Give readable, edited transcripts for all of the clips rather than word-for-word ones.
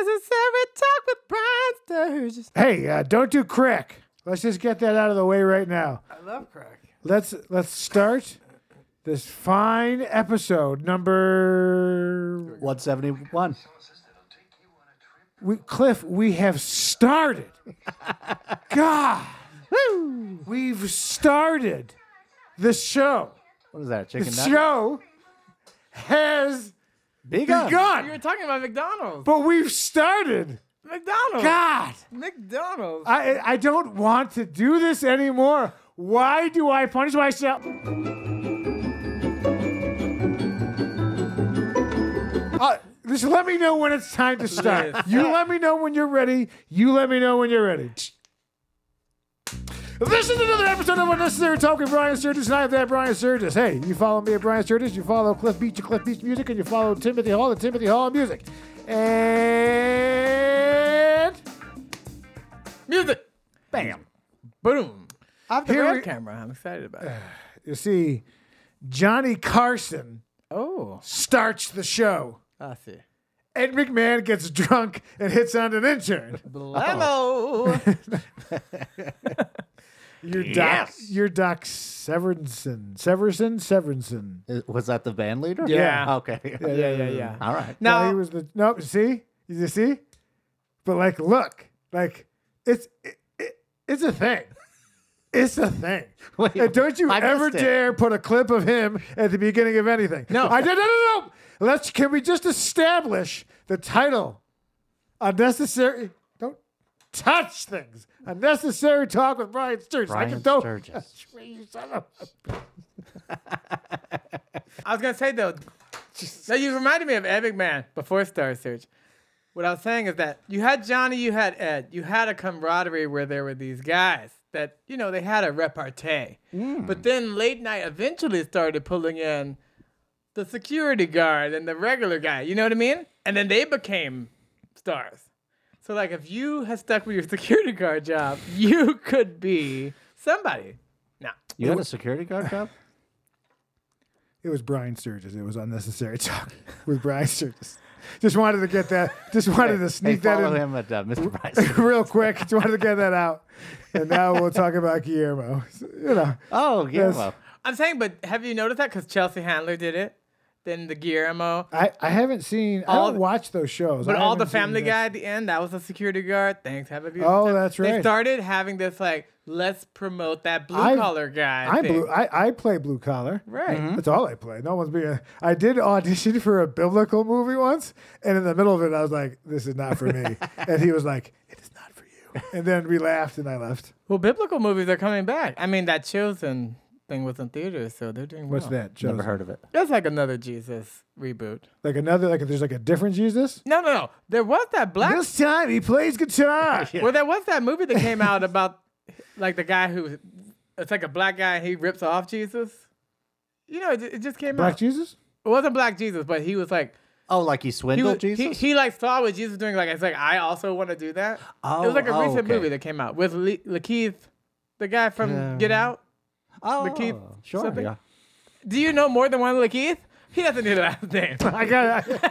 Unnecessary talk with Brian Sturgis. Hey, don't do crack. Let's just get that out of the way right now. I love crack. Let's start this fine episode number 171. Cliff, we have started. God. We've started the show. What is that? The Chicken nugget? show has Begun. begun. You were talking about McDonald's. But we've started. McDonald's. God. McDonald's. I don't want to do this anymore. Why do I punish myself? Just let me know when it's time to start. You let me know when you're ready. You let me know when you're ready. This is another episode of Unnecessary Talk with Brian Sturgis, and I have that Brian Sturgis. Hey, you follow me at Brian Sturgis, you follow Cliff Beach at Cliff Beach Music, and you follow Timothy Hall at Timothy Hall Music. And Music. Bam. Boom. I have the Here red we- camera. I'm excited about it. you see, Johnny Carson Oh. starts the show. I see. Ed McMahon gets drunk and hits on an intern. Blammo. Your Doc Severinsen. Was that the band leader? Yeah. Okay. Yeah. All right. Now, he was the see? You see? But look, it's a thing. It's a thing. Wait, And don't you I ever missed it. dare put a clip of him at the beginning of anything. No. No. Can we just establish the title? Unnecessary. Don't touch things. Unnecessary Talk with Brian Sturgis. Brian don't. Sturgis. You son of a- I was going to say, though, that you reminded me of Ed McMahon before Star Search. What I was saying is that you had Johnny, you had Ed. You had a camaraderie where there were these guys that, they had a repartee. But then late night eventually started pulling in the security guard and the regular guy. You know what I mean? And then they became stars. So, if you had stuck with your security guard job, you could be somebody. No. You had a security guard job? It was Brian Sturgis. It was Unnecessary Talk with Brian Sturgis. Just wanted to get that. Just wanted to sneak that follow in him at Mr. Price. real quick. Just wanted to get that out. And now we'll talk about Guillermo. So, Oh, Guillermo. I'm saying, but have you noticed that? Because Chelsea Handler did it. Then the Guillermo. I haven't seen. I don't watch those shows. But I all the haven't seen Family this. Guy at the end, that was a security guard. Thanks, have a beautiful Oh, time. that's They right. started having this let's promote that blue collar guy. thing. I play blue collar. Right. That's all I play. No one's being. I did audition for a biblical movie once, and in the middle of it, I was like, "This is not for me." And he was like, "It is not for you." And then we laughed, and I left. Well, biblical movies are coming back. I mean, that Chosen thing was in theaters, so they're doing well. What's that? Never Joseph? heard of it. That's like another Jesus reboot. Like another. There's a different Jesus. No. There was that black. This time he plays guitar. Well, there was that movie that came out about the guy who, it's like a black guy and he rips off Jesus. It just came Black out. Jesus. It wasn't Black Jesus, but he was like, Oh, like he swindled Jesus? He saw what Jesus was doing. It's like, I also want to do that. Oh, it was like a recent okay. movie that came out with Lakeith, the guy from Get Out. Oh, Lakeith sure, something? yeah. Do you know more than one Lakeith? He doesn't need a last name. I got it.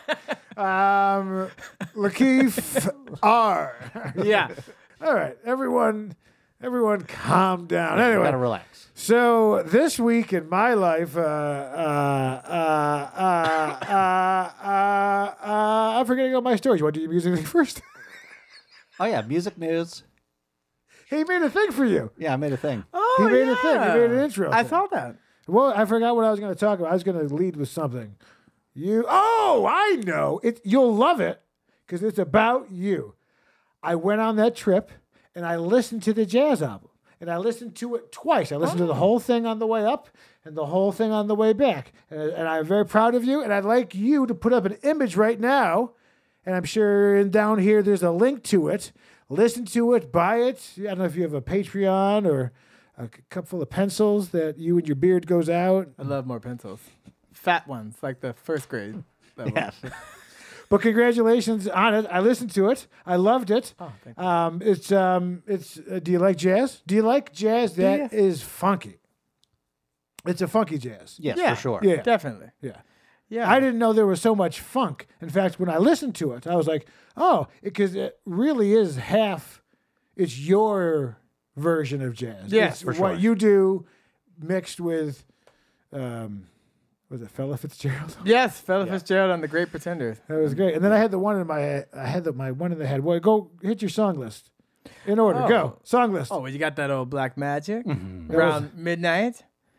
Lakeith R. Yeah. All right, everyone, calm down. Gotta Anyway, relax. so this week in my life, I'm forgetting all my stories. You want to do your music thing first? Oh, yeah, music news. He made a thing for you. Yeah, I made a thing. Oh, He made a thing. He made an intro I thing. saw that. Well, I forgot what I was going to talk about. I was going to lead with something. I know. You'll love it because it's about you. I went on that trip and I listened to the jazz album. And I listened to it twice. I listened to the whole thing on the way up and the whole thing on the way back. And I'm very proud of you. And I'd like you to put up an image right now. And I'm sure down here there's a link to it. Listen to it, buy it. I don't know if you have a Patreon or a cup full of pencils that you and your beard goes out. I love more pencils. Fat ones, like the first grade level. Yes. But congratulations on it. I listened to it. I loved it. Oh, thank you. It's do you like jazz? Do you like jazz that is funky? It's a funky jazz. Yes, Yeah. for sure. Yeah. Definitely. Yeah. Yeah. I didn't know there was so much funk. In fact, when I listened to it, I was like, oh, because it really is half. It's your version of jazz. Yeah, it's for what sure. you do mixed with, was it Fella Fitzgerald? Yes, Fella Fitzgerald on The Great Pretenders. That was great. And then I had the one in my, my one in the head. Well, go hit your song list in order. Oh. Go song list. Oh, well, you got that old Black Magic Mm-hmm. around midnight.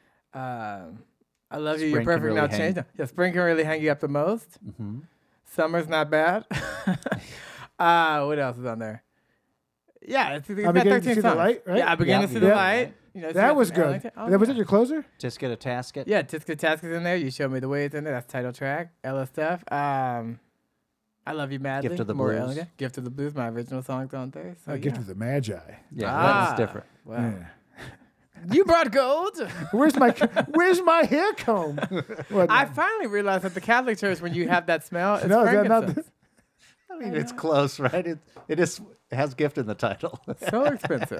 I love you. You're Spring can perfect really now. hang- Change. Yeah, spring can really hang you up the most. Mm-hmm. Summer's not bad. What else is on there? Yeah, it's got Beginning to 13 See the songs. Light, right? Yeah, I begin to Yeah. see the Yeah. light. You know, That was I good. liked it. Oh, That was yeah. it your closer? Just get a tasket. Yeah, Tiska Task is in there. You showed me the way it's in there. That's title track. Ella stuff. I love you madly. Gift of the More Blues. Elegant. Gift of the Blues. My original song's on there. So Gift yeah. of the Magi. Yeah, Ah, that's different. Wow. Yeah. You brought gold. Where's my hair comb? What, I finally realized that the Catholic Church, when you have that smell, it's No, is that not frankincense. I mean, it's close, right? It has gift in the title. So expensive.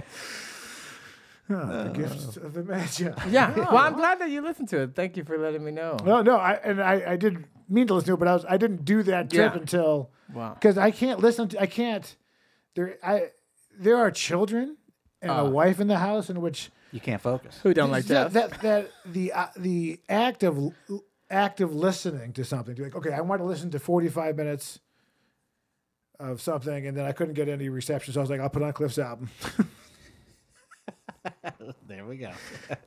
the gift of the Magi. Yeah. Well, I'm glad that you listened to it. Thank you for letting me know. No, I didn't mean to listen to it, but I didn't do that trip Yeah. until Wow. because I can't listen to there are children and a wife in the house in which You can't focus. Who don't like jazz? the act of listening to something. Like, okay, I want to listen to 45 minutes of something, and then I couldn't get any reception, so I was like, I'll put on Cliff's album. There we go.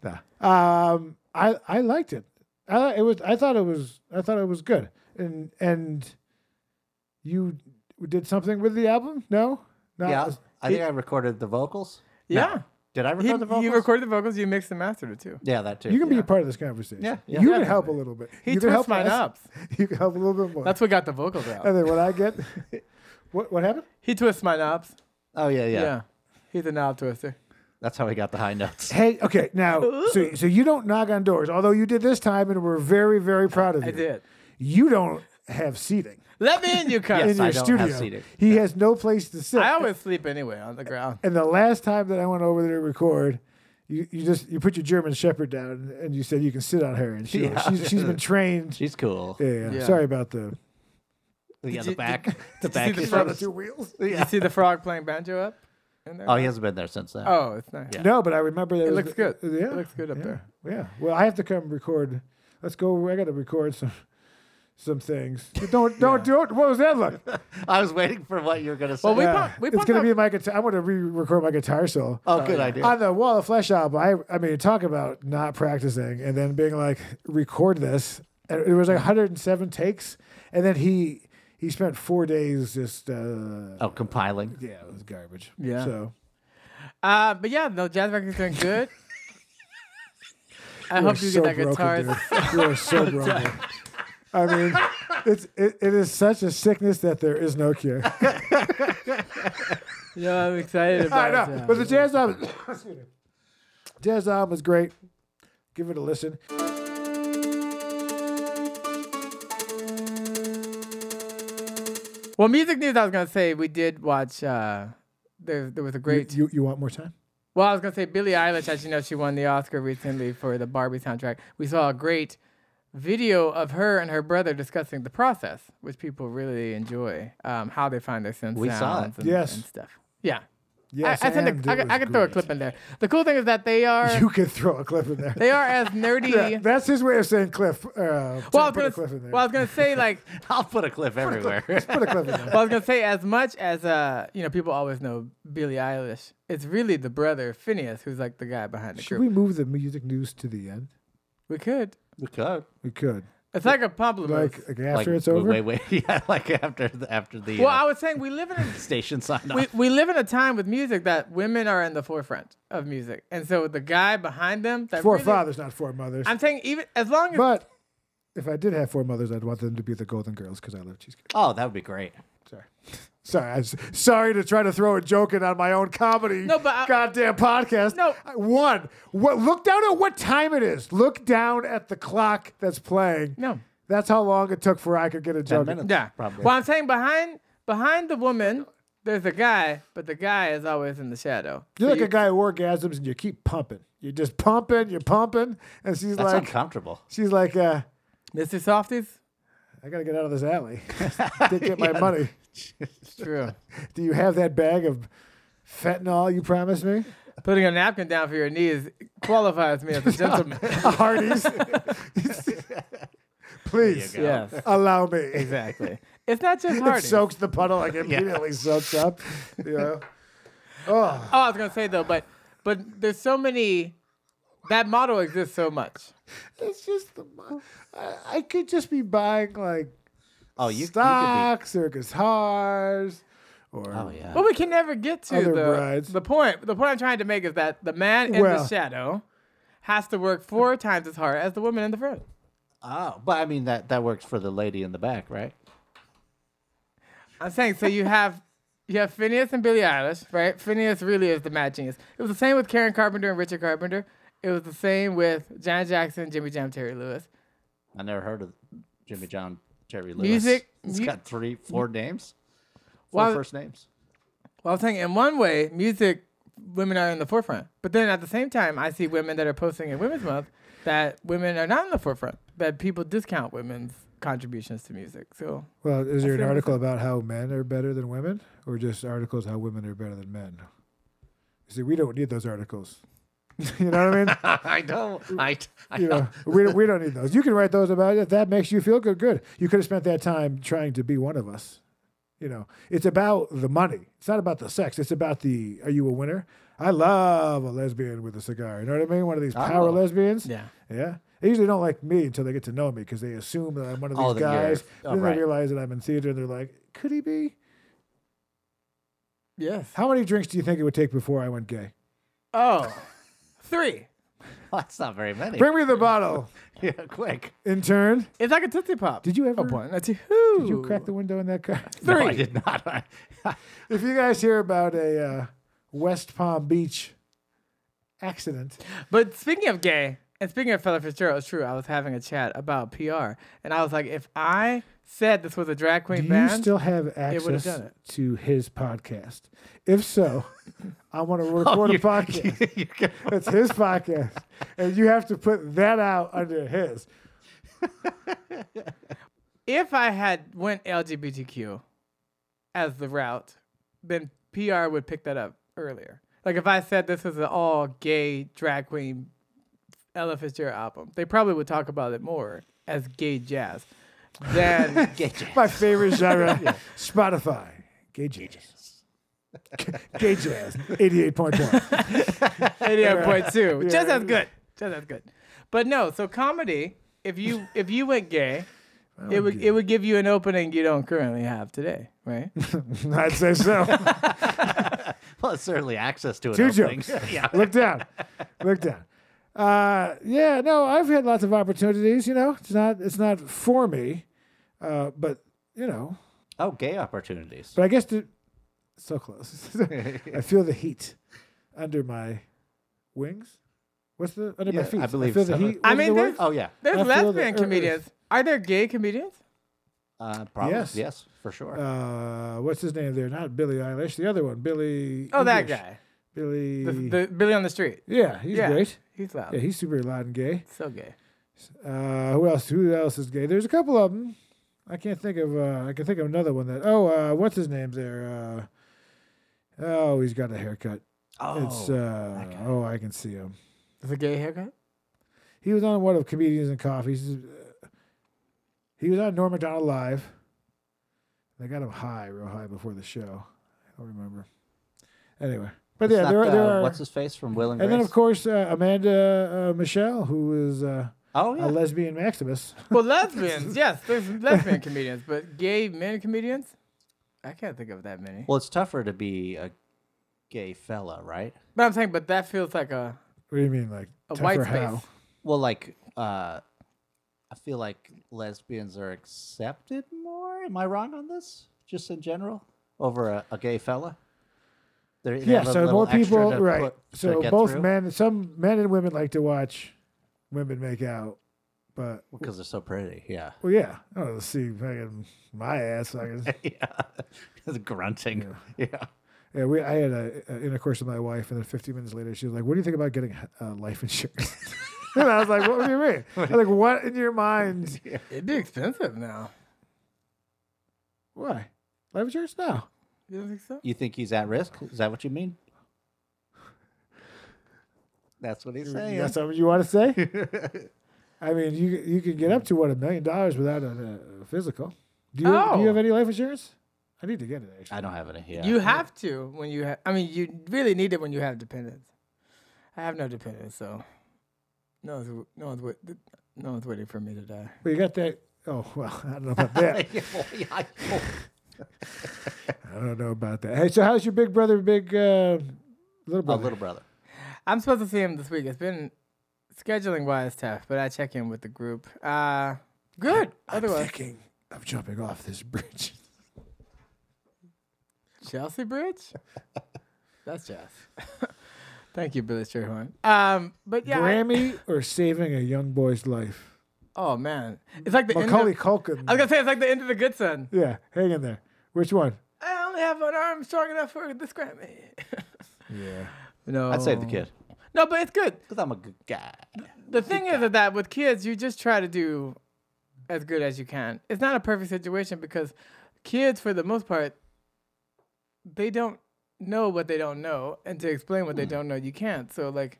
I liked it. I thought it was good. And you did something with the album? No? Yeah, I think I recorded the vocals. Yeah. Did I record the vocals? You recorded the vocals, you mixed and mastered it too. Yeah, that too. You can be a part of this conversation. Yeah, yeah. You can Definitely. help a little bit. He you can twists help my us. knobs. You can help a little bit more. That's what got the vocals out. And then when I get what happened? He twists my knobs. Oh, yeah. He's a knob twister. That's how we got the high notes. Hey, okay, now so you don't knock on doors, although you did this time, and we're very, very proud of you. I did. You don't have seating Let me in, you cunt. Yes, in your I don't studio. have seating. He has no place to sit. I always sleep anyway on the ground. And the last time that I went over there to record, you put your German Shepherd down and you said you can sit on her, and she's been trained. She's cool. Yeah. Yeah. Sorry about the Yeah, you- the back. The you back. see the is- front the two wheels. Did you see the frog playing banjo up in there? Oh, he hasn't been there since then. Oh, it's nice. Yeah. No, but I remember that It looks good. Yeah, It looks good up yeah, there. Yeah. Well, I have to come record. Let's go. I got to record some things. Don't do it. What was that look? I was waiting for what you were going to say. Well, we Yeah. we It's pumped gonna up- be my guitar. I want to re-record my guitar solo. oh, good idea. On the Wall of Flesh album, I mean, talk about not practicing and then being like, record this. And it was like 107 takes, and then he spent 4 days just. compiling. Yeah, it was garbage. Yeah. So but yeah, no, Jazz Record's doing good. I you hope are you so get that guitar. broken, dude. You are so broken. I mean, it is such a sickness that there is no cure. Yeah, I'm excited I about know, it. but the jazz album, excuse me. Jazz album is great. Give it a listen. Well, music news. I was gonna say we did watch. There was a great. You want more time? Well, I was gonna say Billie Eilish. As you know, she won the Oscar recently for the Barbie soundtrack. We saw a great video of her and her brother discussing the process, which people really enjoy. How they find their synth We saw sounds it. and, Yes. and stuff. Yeah. Yes, I and I could throw a great. clip in there. The cool thing is that they are You could throw a clip in there. they are as nerdy. Yeah, that's his way of saying cliff. Well, Put a cliff in there. I was gonna say like I'll put a clip everywhere. Put a clip in there. well, I was gonna say as much as people always know Billie Eilish. It's really the brother Phineas who's like the guy behind the Should group. we move the music news to the end? We could. We could. We could. It's like a compliment. Like after it's over. Wait. Yeah, like after the Well, I was saying we live in a station sign off. we live in a time with music that women are in the forefront of music, and so the guy behind them that Four really- fathers, not four mothers. I'm saying even as long as But if I did have four mothers, I'd want them to be the Golden Girls because I love cheesecake. Oh, that would be great. Sorry to try to throw a joke in on my own comedy. No, but goddamn podcast. No. Look down at what time it is. Look down at the clock that's playing. no. That's how long it took for I could get a 10 joke. minutes. Yeah. Probably. Well, I'm saying behind the woman, there's a guy, but the guy is always in the shadow. You're So like a guy who orgasms and you keep pumping. You're just pumping, and she's That's like, uncomfortable. she's like, Mr. Softies? I got to get out of this alley to get my money. It's true. Do you have that bag of fentanyl you promised me? Putting a napkin down for your knees qualifies me as a gentleman. Hardee's. Please Yes, allow me. exactly. It's not just It Hardee's. soaks the puddle like immediately soaks up. You know? Oh, Oh, I was gonna say though, but there's so many. That model exists so much. it's just I could just be buying like Oh, you could stocks or guitars or be. Oh yeah. But we can never get to Other the brides. the point. The point I'm trying to make is that the man in the Well- shadow has to work 4 times as hard as the woman in the front. Oh, but I mean that works for the lady in the back, right? I'm saying so you have Phineas and Billie Eilish, right? Phineas really is the mad genius. It was the same with Karen Carpenter and Richard Carpenter. It was the same with Janet Jackson, Jimmy Jam, Terry Lewis. I never heard of Jimmy John Terry Lewis. Music- It's mu- got 4 names. 4 Well- first names. Well, I'm saying in one way, music, women are in the forefront. But then at the same time, I see women that are posting in Women's Month that women are not in the forefront, that people discount women's contributions to music. So, Well, is there an feel article about how men are better than women, or just articles how women are better than men? You see, we don't need those articles. You know what I mean? I know. I You know, we don't need those. You can write those about it. If that makes you feel good, good. You could have spent that time trying to be one of us. You know, it's about the money. It's not about the sex. It's about the, are you a winner? I love a lesbian with a cigar. You know what I mean? One of these power Oh. lesbians. yeah. Yeah. They usually don't like me until they get to know me because they assume that I'm one of these Oh, that you're- guys. oh, Then right. they realize that I'm in theater and they're like, could he be? Yes. How many drinks do you think it would take before I went gay? Oh, 3. That's not very many. Bring me the bottle, Yeah, quick. intern. It's like a Tootsie Pop. Did you ever? Oh, boy. That's Did you crack the window in that car? 3. No, I did not. If you guys hear about a West Palm Beach accident, But speaking of gay, and speaking of Fella Fitzgerald, it's true. I was having a chat about PR, and I was like, if I said this was a drag queen do you band, still have would've access done it. to his podcast? If so, I want to record a podcast. You can- It's his podcast, and you have to put that out under his. if I had went LGBTQ as the route, then PR would pick that up earlier. Like if I said this is an all gay drag queen Ella Fitzgerald album, they probably would talk about it more as gay jazz than Get you. My favorite genre, Spotify. Gay jazz. Gay jazz, 88.1. 88.2. Just Yeah. as good. Just as good. But no, so comedy, if you went gay, it would give you an opening you don't currently have today, right? I'd say so. Well, it's certainly access to it. Two jokes. Yeah. Look down. Look down. Yeah, no, I've had lots of opportunities, you know. It's not for me. But you know, Oh, gay opportunities. but I guess so close. I feel the heat under my wings. What's the under my Yeah, feet? I believe feel the so. heat. I What's mean, the there's- word? Oh yeah. There's I feel the lesbian earth. comedians. Are there gay comedians? Probably. Yes. Yes, for sure. What's his name there? Not Billie Eilish. The other one, Billy. Oh, that English. guy. Billy. The Billy on the Street. Yeah, he's Yeah. great. He's loud. Yeah, he's super loud and gay. So gay. Who else? Who else is gay? There's a couple of them. I can't think of. I can think of another one that. What's his name there? He's got a haircut. oh, It's. guy. I can see him. Is a gay haircut? He was on one of Comedians and Coffees. He was on Norm Macdonald Live. They got him real high before the show. I don't remember. Anyway, but It's yeah, not, there are. what's his face from Will and And Grace? then of course Amanda Michelle, who is oh a yeah. lesbian Maximus. Well, lesbians, yes, there's lesbian comedians, but gay men comedians, I can't think of that many. Well, it's tougher to be a gay fella, right? But I'm saying, but that feels like a What do you mean, like A tougher white space. how? Well, like I feel like lesbians are accepted more. Am I wrong on this? Just in general, over a gay fella. They Yeah, have a so little more extra people, to right? put- to So get both through, some men and women like to watch women make out, but because they're so pretty. Yeah. well, yeah, oh, let's see, fucking my ass, fucking. Yeah. The grunting. Yeah. Yeah, I had a intercourse with my wife, and then 15 minutes later, she was like, "What do you think about getting life insurance?" And I was like, what do you mean? I was like, what in your mind? It'd be expensive now. Why? Life insurance? No. You don't think so? You think he's at risk? Is that what you mean? That's what he's saying. That's something you want to say? I mean, you can get up to what, $1 million without a physical. Do you have any life insurance? I need to get it. Actually, I don't have any. Yeah. You have to when you have. I mean, you really need it when you have dependents. I have no dependents, so no one's waiting for me to die. Well, you got that. Oh well, I don't know about that. I don't know about that. Hey, so how's your big brother, little brother? little brother. I'm supposed to see him this week. It's been scheduling wise tough, but I check in with the group. Good. I'm Otherwise, thinking of jumping off this bridge. Chelsea Bridge. That's Jazz. Thank you, Billy Strayhorn. But yeah, Grammy or saving a young boy's life? oh man, it's like the Macaulay end. Culkin. I was gonna say it's like the end of The Good Son. Yeah, hang in there. Which one? I only have one arm strong enough for this Grammy. Yeah. No, I'd save the kid No, but it's good. because I'm a good guy. The thing is that with kids, you just try to do as good as you can. It's not a perfect situation because kids, for the most part, they don't know what they don't know, and to explain what they don't know, you can't. So, like,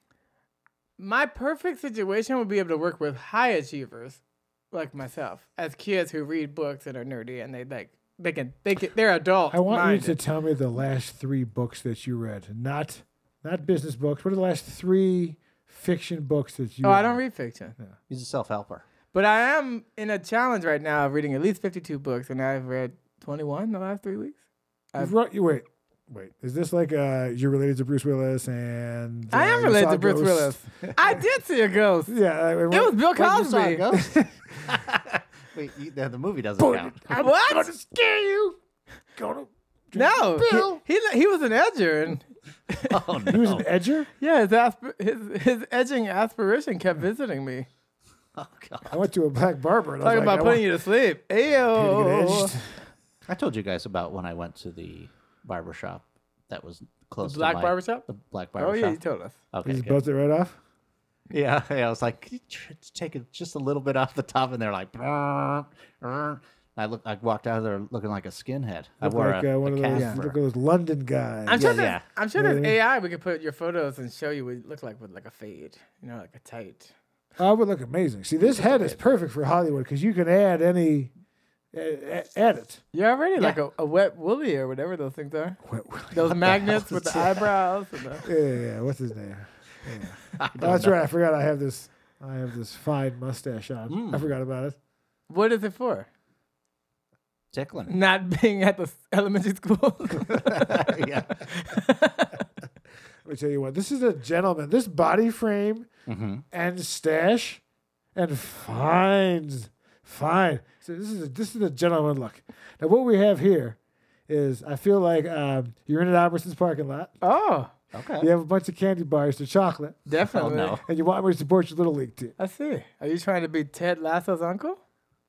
my perfect situation would be able to work with high achievers like myself as kids who read books and are nerdy, and they're adult. I want you to tell me the last 3 books that you read, not business books. What are the last 3 fiction books that you? Oh, I don't read fiction. He's a self-helper. But I am in a challenge right now of reading at least 52 books, and I've read 21 the last 3 weeks. Wait. Is this like you're related to Bruce Willis and? I am you related saw to Bruce Ghost? Willis. I did see a ghost. Yeah, It was Bill When you saw Cosby. a ghost? Wait, the movie doesn't count. I'm What? gonna scare you. Gonna No, Bill. he was an edger, and Oh no! He was an edger. yeah, his edging aspiration kept visiting me, Oh god! I went to a black barber. And I was talking like, about putting you to sleep. I want you to get Ayo, edged. I told you guys about when I went to the barber shop that was close black to my barbershop. the black barber Oh yeah, shop. you told us. Okay, He just good. built it right off. Yeah. I was like, "Can you take it just a little bit off the top?" And they're like, "Brr, brr." I walked out of there looking like a skinhead. I Look wore like a one of cap those, for- look at those London guys. I'm sure Yeah, yeah. there's Yeah. AI. We could put your photos and show you what you look like with like a fade, like a tight. Oh, it would look amazing. See, this head is perfect for Hollywood because you can add any, add it. You're already like a wet woolly or whatever those things are. What- what- Those magnets with the eyebrows. And the, Yeah. What's his name? I Oh, don't that's know. right. I forgot. I have this fine mustache on. I forgot about it. what is it for? Tickling. Not being at the elementary school. Yeah. Let me tell you what. This is a gentleman. This body frame and stash and fine. So this is a gentleman look. Now what we have here is I feel like you're in an Albertsons parking lot. Oh, Okay. You have a bunch of candy bars. They're chocolate, definitely. Oh, no. and you want me to support your little league team. I see. Are you trying to be Ted Lasso's uncle?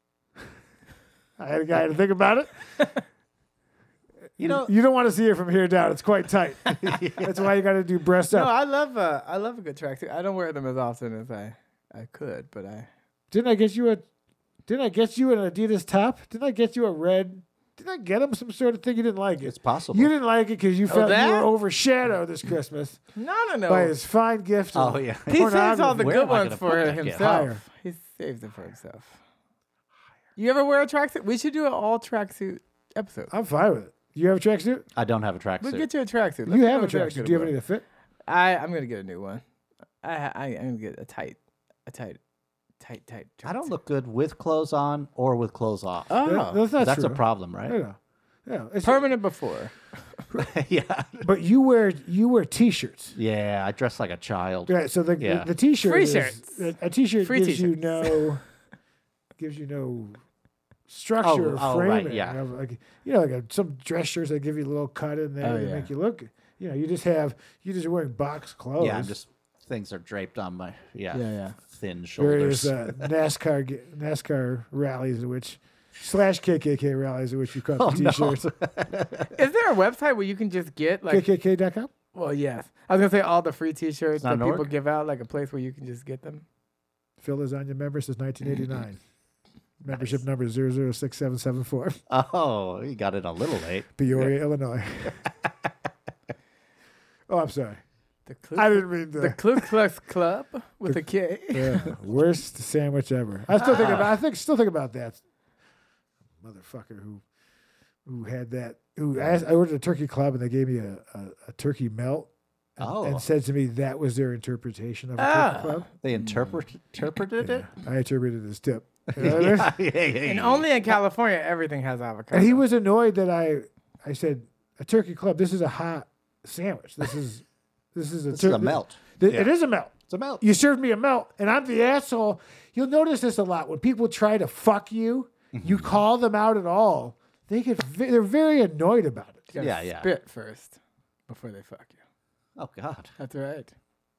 I had a guy to think about it. You know, You don't want to see it from here down. It's quite tight. That's why you got to do breast No, up. I love a good tracksuit. I don't wear them as often as I could, but I. Didn't I get you an Adidas top? Didn't I get you a red? Didn't I get him some sort of thing you didn't like it? it's possible. You didn't like it because you felt you that? were overshadowed this Christmas No. by his fine gift. of Oh, yeah. He saves all the pornography. Where good am I ones gonna for put that gift? himself. Higher. He saves it for himself. You ever wear a tracksuit? We should do an all tracksuit episode. I'm fine with it. You have a tracksuit? I don't have a We'll tracksuit. get you a tracksuit. You have a tracksuit. Do you have any that fit? I'm gonna get a new one. I'm gonna get a tight tracksuit. I don't look good with clothes on or with clothes off. Oh, That's not That's true. a problem, right? No. Yeah, it's permanent before. Yeah. But you wear t-shirts. Yeah, I dress like a child. Right. So Yeah. the t-shirt Free is- shirts. a t-shirt Free gives you t-shirts. no structure Oh, or right, framing. yeah. Of, like, like some dress shirts that give you a little cut in there Oh, to yeah. make you look. You just wearing box clothes. Yeah, things are draped on my Yeah. thin various shoulders. NASCAR rallies in which / KKK rallies in which you cut Oh, the no. t-shirts. Is there a website where you can just get like? KKK.com. Well, yes. I was gonna say all the free T-shirts not that people Newark? give out, like a place where you can just get them. Phil Lasagna member since 1989. Membership number 006774. Oh, you got it a little late. Peoria, Illinois. Oh, I'm sorry. The Ku, I didn't mean the to. Ku Klux Club with a K. Yeah, worst sandwich ever. I still think about. Still think about that motherfucker who had that. I ordered a turkey club and they gave me a turkey melt. And said to me that was their interpretation of a turkey club. They interpreted it? I interpreted it as tip. You know what I mean? And only in California, everything has avocado. And he was annoyed that I said a turkey club. This is a hot sandwich. This is a melt. It is a melt. It's a melt. You served me a melt, and I'm the asshole. You'll notice this a lot when people try to fuck you. You call them out at all. They're very annoyed about it. You gotta spit first before they fuck you. Oh, God. That's right.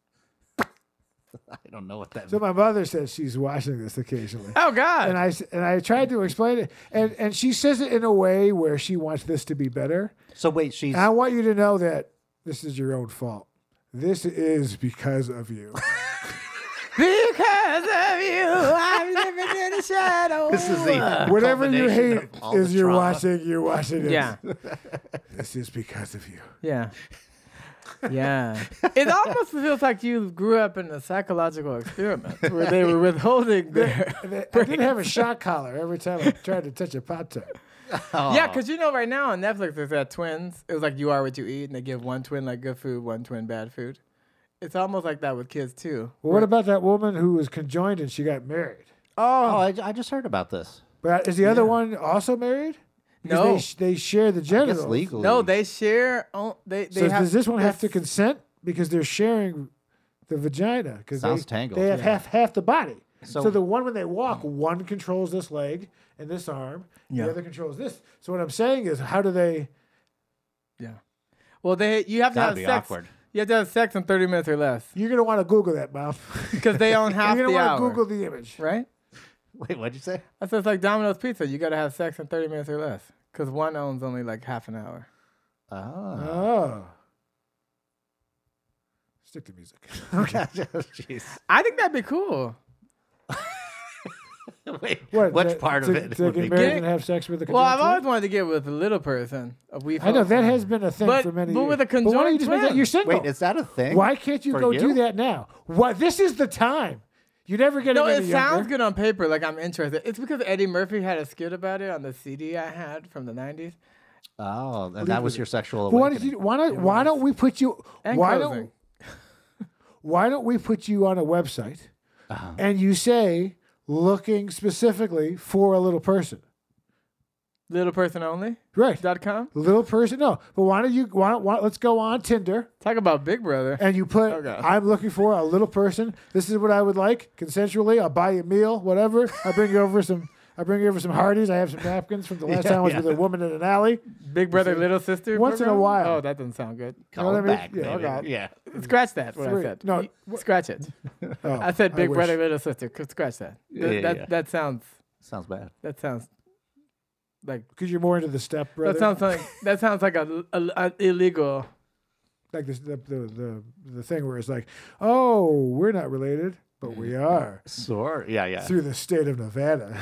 I don't know what that So means. my mother says she's watching this occasionally. Oh God! And I tried to explain it, and she says it in a way where she wants this to be better. So wait, she's... And I want you to know that this is your own fault. This is because of you. Because of you, I'm living in the shadow. This is the Whatever you culmination hate of all is the you're trauma. watching it. Yeah, This is because of you. yeah, yeah. It almost feels like you grew up in a psychological experiment where they were withholding their. I did have a shock collar every time I tried to touch a pot tub. Oh. Yeah, because you know right now on Netflix there's that twins. It was like You Are What You Eat, and they give one twin like good food, one twin bad food. It's almost like that with kids too. Well, what about that woman who was conjoined and she got married? Oh, I just heard about this. But is the other one also married? No. They share the I guess genitals. legally. No, they share. They So have, does this one have to consent because they're sharing the vagina? Because Sounds tangled. They have half the body. So- So the one when they walk, one controls this leg and this arm, Yeah. the other controls this. So what I'm saying is, how do they? Yeah. Well, you have to That'd have be sex. awkward. You have to have sex in 30 minutes or less You're gonna want to Google that, Mom. because they own half You're the gonna hour. want to Google the image. Right? Wait, what'd you say? That's just like Domino's Pizza. You got to have sex in 30 minutes or less because one owns only like half an hour. Oh. Oh. Stick to music. Okay. Jeez. I think that'd be cool. Wait, What? which part of it To would get be married good? and have sex with a Well, I've conjoined always twin? wanted to get with a little person. I know that has been a thing But- for many but years. with a But why don't you conjoined just make that? twin? You're single. Wait, is that a thing? Why can't you for go you? do that now? What? This is the time. You never get No, any it sounds younger. good on paper. Like I'm interested. It's because Eddie Murphy had a skit about it on the CD I had from the 90s. Oh, and that was your sexual Why awakening. why don't we put you? And Why closing. why don't we put you on a website Uh-huh. and you say looking specifically for a little person, Littlepersononly.com. right? Little person. No, but why don't you? Let's go on Tinder Talk about Big Brother. and you put. Okay. I'm looking for a little person. This is what I would like consensually. I'll buy you a meal, whatever. I bring you over some Hardee's. I have some napkins from the last time I was with a woman in an alley. Big Brother, Little Sister. Once in a program? while. Oh, that doesn't sound good. Call You know it what I back, mean? Yeah, baby. okay. Yeah. Scratch that. What I Three. said. No, Scratch it. Oh, I said Big wish. Brother, Little Sister. Scratch that. Yeah. That sounds. Sounds bad. That sounds like. Because you're more into the step brother. That sounds like a illegal. Like this, the thing where it's like, oh, we're not related, but we are Sure. Yeah. through the state of Nevada.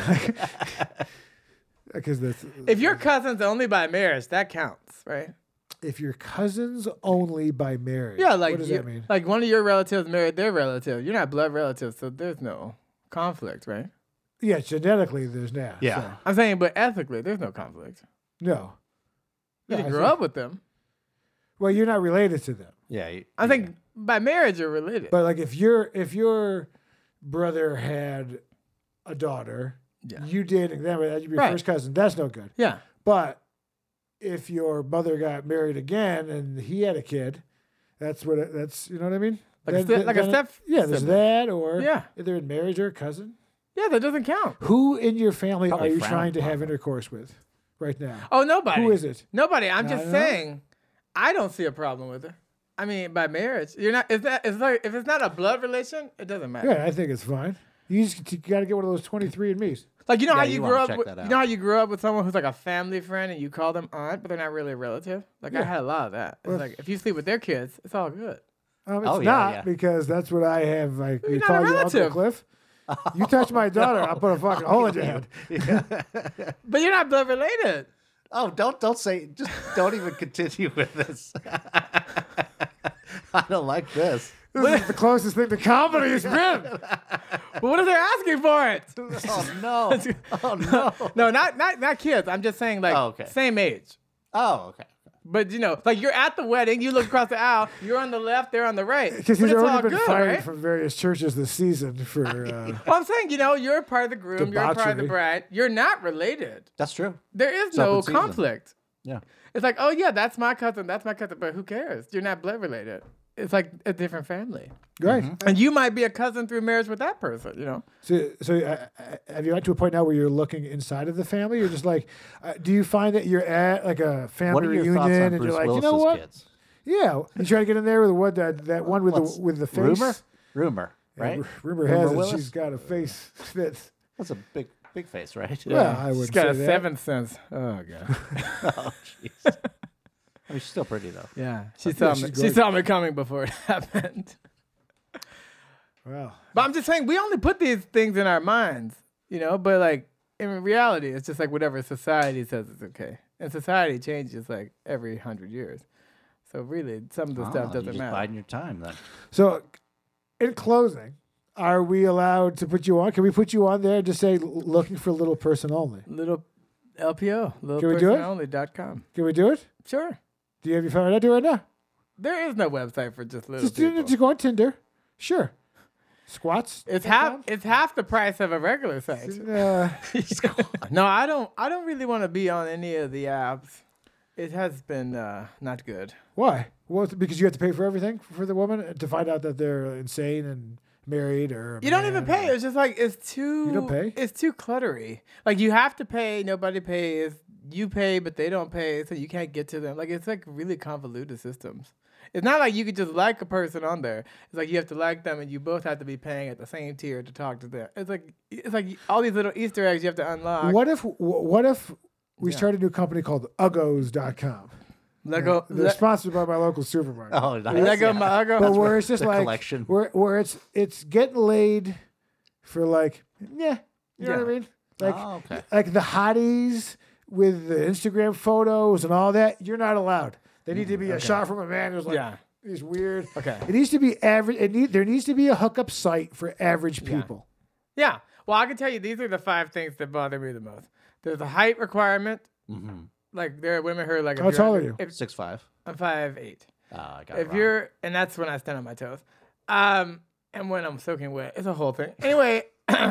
Because that's If you're cousins only by marriage, that counts, right? if you're cousins only by marriage. Yeah, like what does you- that mean? like one of your relatives married their relative. You're not blood relatives, so there's no conflict, right? Yeah, genetically there's now. Yeah. so, I'm saying, but ethically, there's no conflict. no. You Yeah, didn't I grow think- up with them. Well, you're not related to them. Yeah. I think by marriage you're related. But like if your brother had a daughter, Yeah. you dating them, that'd be your Right. first cousin. That's no good. Yeah. But if your mother got married again and he had a kid, that's you know what I mean? Like a step Yeah, there's sibling. that, or Yeah. they're in marriage or a cousin. Yeah, that doesn't count. Who in your family Probably are you frowned trying to upon. have intercourse with right now? Oh, nobody. Who is it? Nobody. I'm No, just no. saying, I don't see a problem with it. I mean, by marriage, you're not. It's like if it's not a blood relation, it doesn't matter. Yeah, I think it's fine. You got to get one of those 23andMe's. Like, you know Yeah, how you you wanna grew up check with, that you out. know how you grew up with someone who's like a family friend and you call them aunt, but they're not really a relative? Like, I had a lot of that. It's like, if you sleep with their kids, it's all good. It's Oh, yeah, not yeah. because that's what I have. Like, You're we not call a you Uncle relative. Cliff. You touch my daughter, I'll put a fucking hole in your head. But you're not blood related. Oh, don't say. Just don't even continue with this. I don't like this. This is the closest thing to comedy has been. But what if they're asking for it? Oh no! Oh no! No, not kids. I'm just saying, like, Oh, okay. same age. Oh, okay. But, you know, like, you're at the wedding, you look across the aisle, you're on the left, they're on the right. Because But he's it's all already been good, fired right? from various churches this season for. Well, I'm saying, you know, you're a part of the groom, you're a part of the Debauchery. bride. You're not related. That's true. There is open no season. conflict. Yeah. It's like, oh, yeah, that's my cousin, but who cares? You're not blood related. It's like a different family. Right. And you might be a cousin through marriage with that person, you know? So have you got to a point now where you're looking inside of the family? You're just like, do you find that you're at like a family What are your thoughts reunion on and Bruce you're like, Willis's you know what? kids? Yeah, you try to get in there with what that one with the face. Rumor, Yeah, right? Rumor has it Willis? she's got a face that's. That's a big face, right? Well, I She's would got say a that. seventh sense. Oh, God. Oh, jeez. I mean, she's still pretty though. Yeah. She saw me. she's She saw me coming before it happened. Well, But I'm just saying, we only put these things in our minds, you know. But like in reality, it's just like whatever society says is okay, and society changes like every 100 years. So really, some of the stuff you're doesn't just matter. biding your time then. so in closing, are we allowed to put you on? Can we put you on there and just say looking for little person only? Little LPO, Can we do it? littlepersononly.com. Can we do it? Sure. Do you have your phone out to right now? There is no website for just little Just people. go on Tinder. Sure. Squats. It's half the price of a regular site. No, I don't really want to be on any of the apps. It has been not good. Why? Well, because you have to pay for everything for the woman to find out that they're insane and married or. You don't even pay. It's just like it's too. You don't pay? It's too cluttery. Like you have to pay. Nobody pays. You pay, but they don't pay, so you can't get to them. Like it's like really convoluted systems. It's not like you could just like a person on there. It's like you have to like them, and you both have to be paying at the same tier to talk to them. It's like all these little Easter eggs you have to unlock. What if we started a new company called Uggos.com? Lego, They're sponsored by my local supermarket. Oh, nice. Lego, Yeah. Mago. But where it's just the like collection. where it's getting laid for like you know what I mean? Like Oh, okay. like the hotties with the Instagram photos and all that. You're not allowed. They need to be a shot from a man who's like Yeah. he's weird. Okay. It needs to be average. There needs to be a hookup site for average people. Yeah. Well, I can tell you these are the 5 things that bother me the most. There's a height requirement. Mm-hmm. Like there are women who are like, if How you're tall under- are you? If, 6'5". I'm 5'8". I got it If wrong. you're, and that's when I stand on my toes. And when I'm soaking wet, it's a whole thing. Anyway,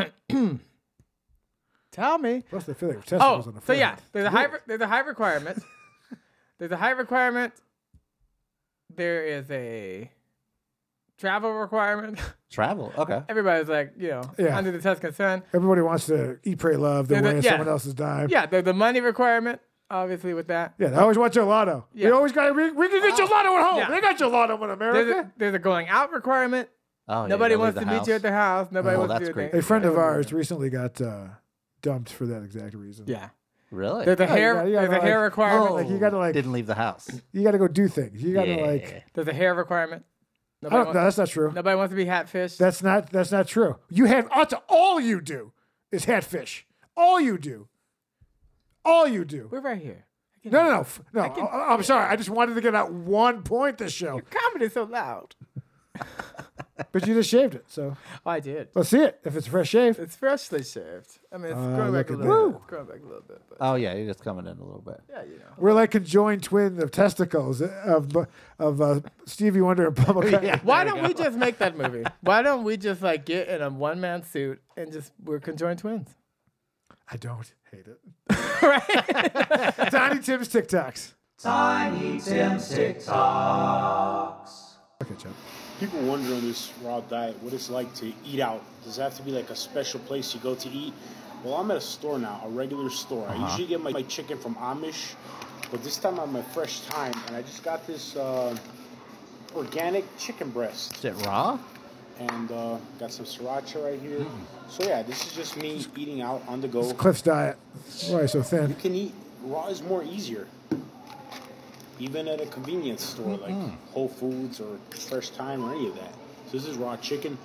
tell me. Plus, they feel like testicles on the So yeah, forehead. there's a high requirement. There's a height requirement. There is a travel requirement. Travel. Okay. Everybody's like, Yeah. under the Tuscan sun. Everybody wants to eat, pray, love. They're Yeah, winning yeah. someone else's dime. Yeah, there's the money requirement, obviously, with that. Yeah, they always want gelato. Yeah. They always got. We can get gelato at home. Yeah. They got gelato in America. There's a going out requirement. Oh, yeah, Nobody you gotta wants leave to the meet you at house. their house. Nobody Oh, wants to that's do great. anything. A friend of Yeah. ours recently got dumped for that exact reason. Yeah. Really? There's a Yeah, hair. you gotta There's a hair like- requirement. like, you gotta, like- Didn't leave the house. You got to go do things. You got to like. There's a hair requirement. I don't, no, that's not true. Nobody wants to be hatfished. That's not true. You have all you do is hatfish. All you do. All you do. We're right here. No. I'm sorry. I just wanted to get out one point this show, Comedy's so loud. but you just shaved it. So Oh, I did. let's see it. If it's a fresh shave, It's freshly shaved. I mean, it's growing look back a at little that. bit. It's growing back a little bit. But Oh, yeah. You're just coming in a little bit. yeah, we're like conjoined twin of testicles of Stevie Wonder and Paul McCartney. Yeah. Why There you don't we just make that movie? Why don't we just like get in a one-man suit and we're conjoined twins? I don't hate it. Right? Tiny Tim's TikToks. Tiny Tim's TikToks. Okay, Chuck. People wonder on this raw diet what it's like to eat out. Does it have to be like a special place you go to eat? Well, I'm at a store now, a regular store. I usually get my chicken from Amish, but this time I'm at Fresh Time, and I just got this organic chicken breast. Is it raw? and got some sriracha right here. So yeah, this is just me eating out on the go. It's Cliff's diet. Why so You thin? can eat raw is more easier. Even at a convenience store like Whole Foods or Fresh Time or any of that. So this is raw chicken.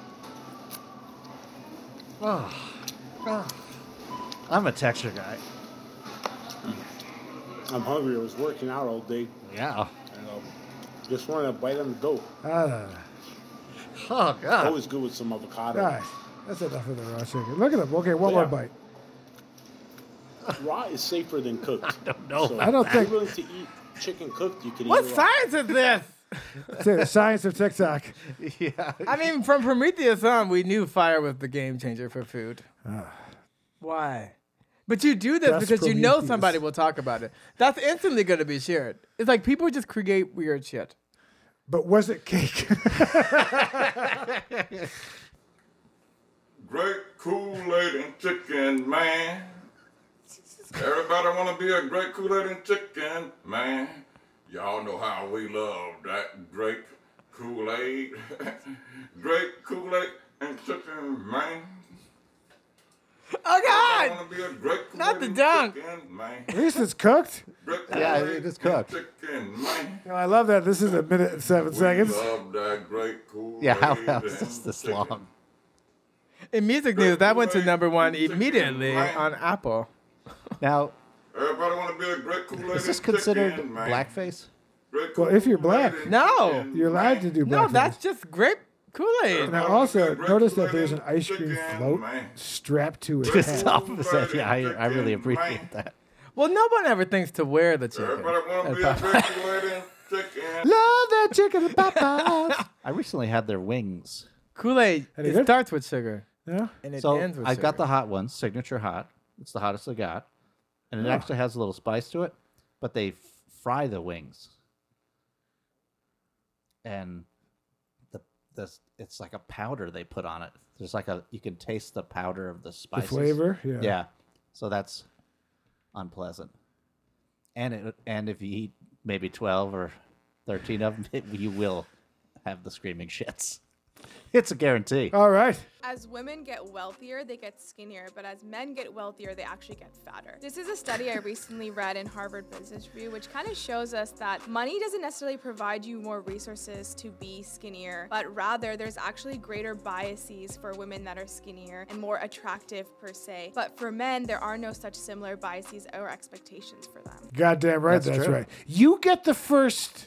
I'm a texture guy. I'm hungry. I was working out all day. Yeah. And just wanted a bite on the go. Ah, Oh God. Always good with some avocado. guys, that's enough of the raw chicken. Look at them. Okay, one more Yeah. bite. Raw is safer than cooked. I don't know So I don't if think- you're willing to eat chicken cooked, you can What eat it raw. science is this? It's the science of TikTok. Yeah. I mean, from Prometheus on, we knew fire was the game changer for food. Why? But you do this That's because you know Prometheus. somebody will talk about it. That's instantly going to be shared. It's like people just create weird shit. But was it cake? Great Kool-Aid and chicken, man. Everybody want to be a great Kool-Aid and chicken, man. Y'all know how we love that great Kool-Aid. Great Kool-Aid and chicken, man. Oh, I God! want to be a great Kool-Aid Not the and dunk. chicken, man. At least it's cooked. Great Yeah, Kool-Aid it is and cooked. Chicken, man. You know, I love that. This is a minute and 7 We seconds. love that great Kool-Aid Yeah. How and is this chicken. long? In music news, that went to number one immediately Right. on Apple. Now, Everybody want to be a great Kool-Aid is this and considered chicken, man. blackface? Great Well, if you're Kool-Aid black. and No. chicken, You're allowed to man. do No, blackface. that's just grape Kool-Aid. Now, also, notice that there's an ice cream float strapped to Just its the head. opposite. Yeah, I really appreciate that. Well, no one ever thinks to wear the chicken. Everybody want to at be a Popeyes. great Kool-Aid and chicken. Love that chicken and Popeyes. I recently had their wings. Kool-Aid, Any it good? starts with sugar. Yeah. And it So ends with I sugar. got the hot one, signature hot. It's the hottest I got, and it actually has a little spice to it. But they fry the wings, and it's like a powder they put on it. There's like you can taste the powder of the The spices. flavor. Yeah. Yeah, so that's unpleasant. And if you eat maybe 12 or 13 of them, you will have the screaming shits. It's a guarantee. All right. As women get wealthier, they get skinnier, but as men get wealthier, they actually get fatter. This is a study I recently read in Harvard Business Review, which kind of shows us that money doesn't necessarily provide you more resources to be skinnier, but rather there's actually greater biases for women that are skinnier and more attractive per se. But for men, there are no such similar biases or expectations for them. Goddamn right. That's That's true. right. You get the first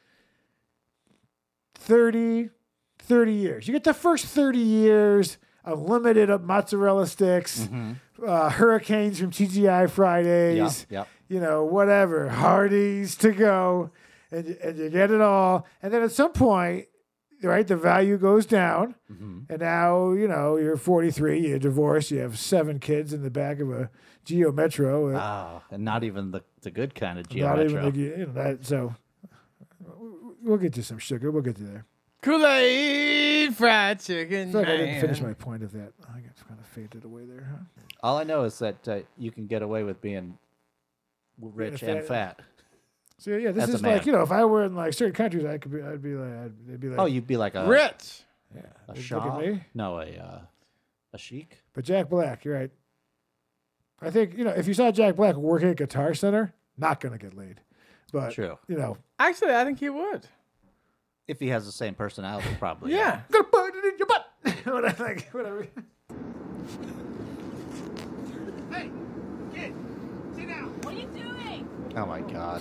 30 years. You get the first 30 years of limited mozzarella sticks, hurricanes from TGI Fridays, Yep. you know, whatever, Hardee's to go, and you get it all. And then at some point, right, the value goes down. And now, you know, you're 43, you're divorced, you have 7 kids in the back of a Geo Metro. Oh, and not even the good kind of Geo Not even Metro. the, you know, that, so we'll get you some sugar. We'll get you there. Kool-Aid fried chicken. I feel like I didn't man. finish my point of that. I got kind of faded away there, huh? All I know is that you can get away with being rich and fat. So yeah, this As a is like, man. you know, if I were in like certain countries, I'd be like, they'd be like, Oh, you'd be like a Rich. yeah, a they'd look Shah? at me. No, a Sheik. But Jack Black, you're right. I think, you know, if you saw Jack Black working at Guitar Center, not gonna get laid. But True. you know, Actually, I think he would. If he has the same personality, probably. Yeah. I'm gonna put it in your butt. What I think, whatever. What are you doing? Oh my God.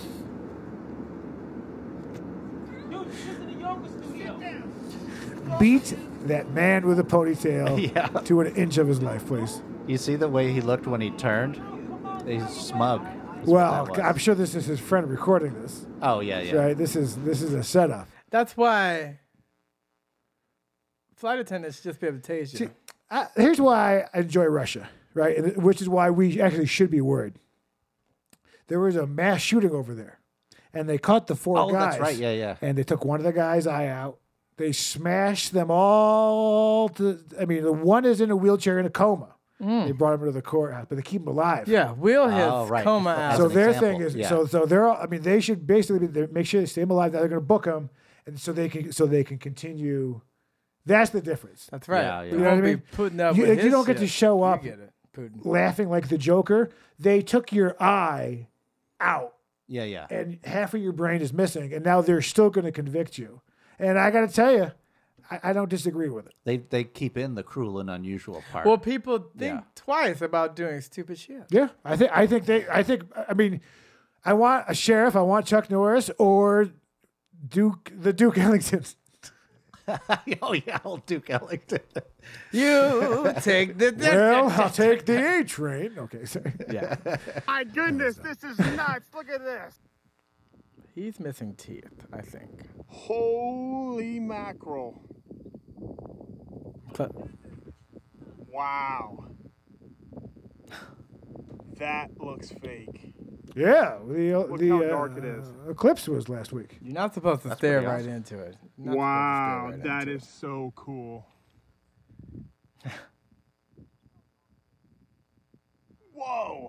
Beat that man with a ponytail Yeah. to an inch of his life, please. You see the way he looked when he turned? He's smug. is what Well, that was. I'm sure this is his friend recording this. Oh yeah, yeah. Right? This is a setup. That's why flight attendants should just be able to tase you. Here's why I enjoy Russia, right? And which is why we actually should be worried. There was a mass shooting over there, and they caught the 4 Oh, guys. that's right. Yeah, yeah. And they took one of the guys' eye out. They smashed them all. The one is in a wheelchair in a coma. They brought him to the courthouse, but they keep him alive. Yeah, wheel his Oh, right. coma As out. So an their example, thing is yeah. so they're all, I mean, they should basically make sure they stay him alive. Now they're going to book him, and so they can continue That's the difference. That's right. Yeah, yeah. You You know what I won't be mean? putting up You, with like, you his don't get to shit. show up You get it, Putin. laughing like the Joker. They took your eye out, Yeah, yeah. and half of your brain is missing, and now they're still going to convict you. And I got to tell you, I don't disagree with it. They keep in the cruel and unusual part. Well, people think Yeah. twice about doing stupid shit. Yeah, I mean, I want a sheriff. I want Chuck Norris or the Duke Ellington. Oh yeah, old Duke Ellington. You take the. Well, I'll take the A train. Okay, sorry. Yeah. My goodness, this is nuts. Look at this. He's missing teeth, I think. Holy mackerel. But Wow. That looks fake. Yeah, Look how dark it is. Eclipse was last week. you're not supposed to stare pretty right awesome. into it. You're not Wow, supposed to stare right that into is so cool. Whoa.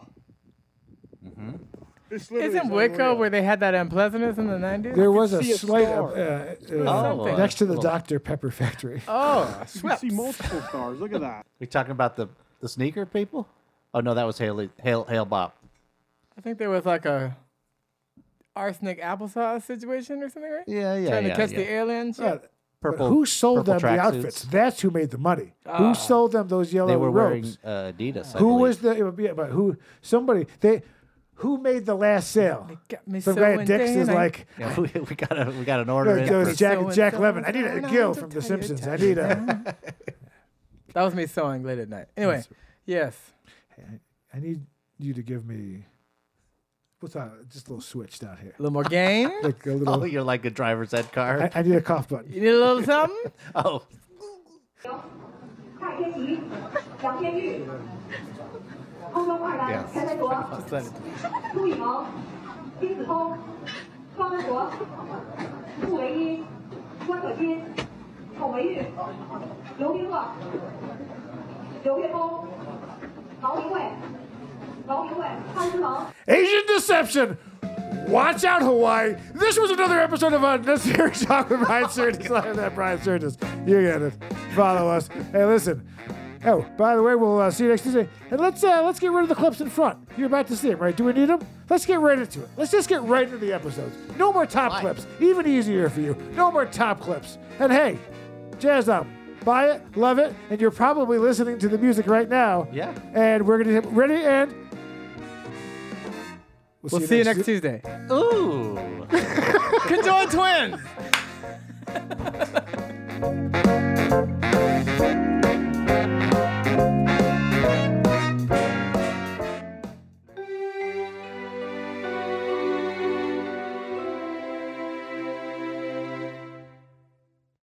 This it. literally Isn't is Waco unreal. where they had that unpleasantness in the 90s? There was a see a slight star. something. next to the Dr. Pepper factory. Oh, You can swept. see multiple stars. Look at that. We talking about the sneaker people? Oh no, that was Hail Bop. I think there was like a arsenic applesauce situation or something, right? Yeah, yeah, Trying yeah. to catch yeah. the aliens. Yeah, but Purple. who sold them purple the tracksuits. outfits? That's who made the money. Who sold them those yellow They were wearing robes? Adidas. I Who believe. was the? Yeah, but who? Somebody. Who made the last sale? Got me Some so guy at Dick's is indignant. like, Yeah, we got an order in. it was for- Jack so Lemmon. and I need so a Gil and from so The Simpsons. I tired, need a. That was me sewing late at night. Anyway, yes. I need you to give me. What's that? Just a little switch down here. A little more gain. Like a Oh, little. you're like a driver's ed car. I need a cough button. You need a little something? Oh, 蔡天琪、杨天玉、空中快男陈才国、 Just let it. 朱以萌、丁子峰、方文国、傅维一、关可欣、孔维玉、刘冰乐、刘岳峰、毛明慧、潘之萌。 Asian deception. Watch out, Hawaii. This was another episode of Unnecessary Talk with Brian Sturgis. Like that, Brian Sturgis. You get it. Follow us. Hey, listen. Oh, by the way, we'll see you next Tuesday. And let's get rid of the clips in front. You're about to see them, right? Do we need them? Let's get right into it. Let's just get right into the episodes. No more top clips. Even easier for you. No more top clips. And hey, Jazz Up. Buy it, love it, and you're probably listening to the music right now. Yeah. And we're going to get ready and... We'll see you next Tuesday. ooh. Conjoined twins.